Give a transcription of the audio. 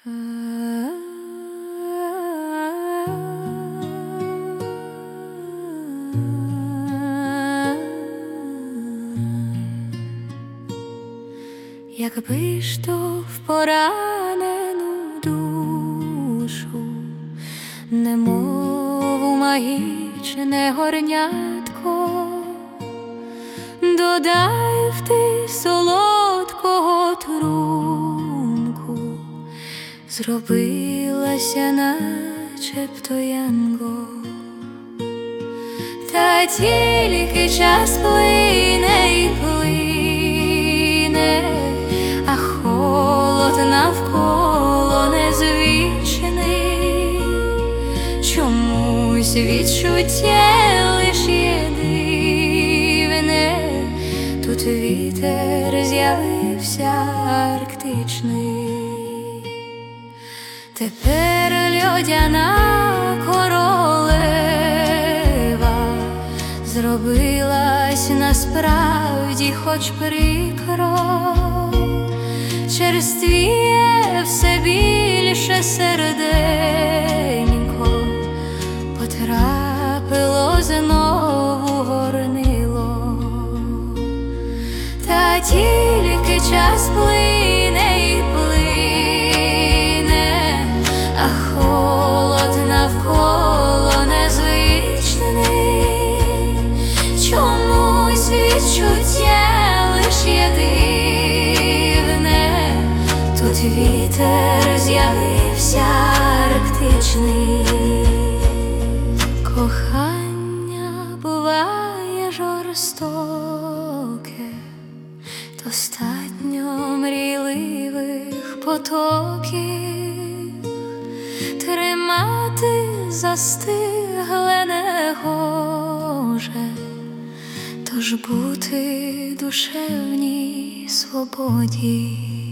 Якби штовх поранену душу, немов магічне горнятко, додай в ти солодкого трунку, зробилася начебто янгол. Та тільки час плине й плине, а холод навколо незвичний. Чомусь відчуття лиш є дивне, тут вітер з'явився арктичний. Тепер льодяна королева зробилась насправді хоч прикро. Черствіє все більше серденько, потрапило знову горнило. Та тільки час плине й плине, а холод навколо незвичний. Чомусь відчуття лиш є дивне, тут вітер з'явився арктичний. Кохання буває жорстоке, достатньо мрійливих потоків, тримати застигле не гоже, тож бути душевній свободі.